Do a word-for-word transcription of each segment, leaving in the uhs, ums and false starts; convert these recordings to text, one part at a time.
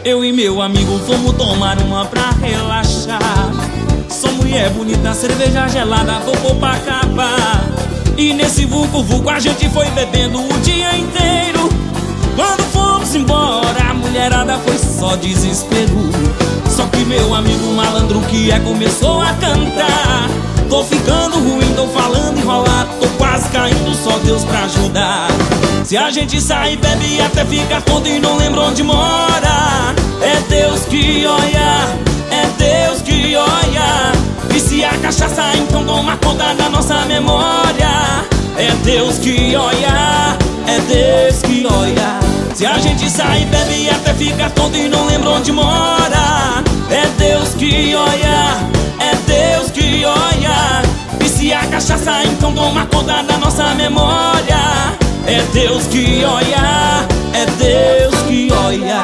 Eu e meu amigo fomos tomar uma pra relaxar. Só mulher bonita, cerveja gelada, vou Copacabana. E nesse vucu-vucu a gente foi bebendo o dia inteiro. Quando fomos embora, a mulherada foi só desespero. Só que meu amigo malandro que é começou a cantar: tô ficando ruim, tô falando enrolado, tô quase caindo, só Deus pra ajudar. Se a gente sair, bebe até ficar tonto e não lembra onde mora. É Deus que olha, é Deus que olha. E se a cachaça então toma conta da nossa memória. É Deus que olha, é Deus que olha. Se a gente sair, bebe até ficar tonto e não lembra onde mora. É Deus que olha, é Deus que olha. E se a cachaça então toma conta da nossa memória. É Deus que olha, é Deus que olha.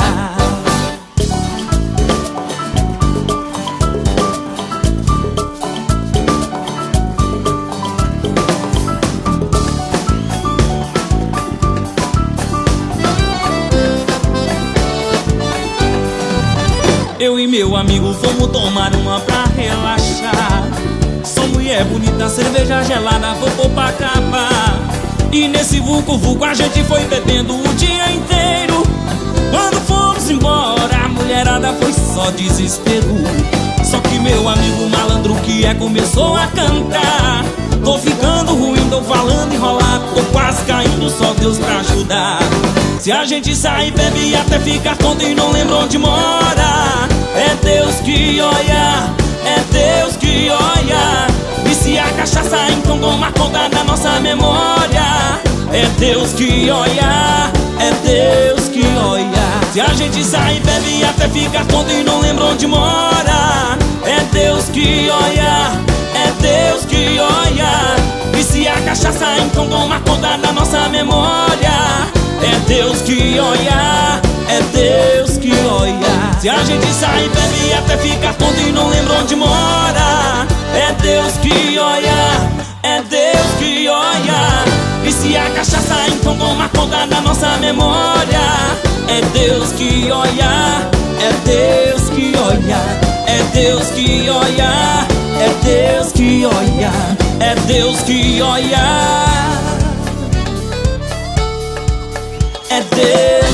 Eu e meu amigo fomos tomar uma pra relaxar. Só mulher bonita, cerveja gelada, vou Copacabana. E nesse vucu-vucu a gente foi bebendo o dia inteiro. Quando fomos embora, a mulherada foi só desespero. Só que meu amigo malandro que é começou a cantar: tô ficando ruim, tô falando enrolado, tô quase caindo, só Deus pra ajudar. Se a gente sair, bebe até ficar tonto e não lembra onde mora. É Deus que olha, é Deus que olha. E se a cachaça então toma conta da nossa memória. É Deus que olha, é Deus que olha. Se a gente sair, bebe até ficar tonto e não lembra onde mora. É Deus que olha, é Deus que olha. E se a cachaça então toma conta da nossa memória. É Deus que olha, é Deus que olha. Se a gente sair, bebe até ficar tonto e não lembra onde mora. É Deus que olha, é Deus que olha. E se a cachaça então toma conta da nossa memória. É Deus que olha, é Deus que olha. É Deus que olha, é Deus que olha. É Deus que olha, é Deus.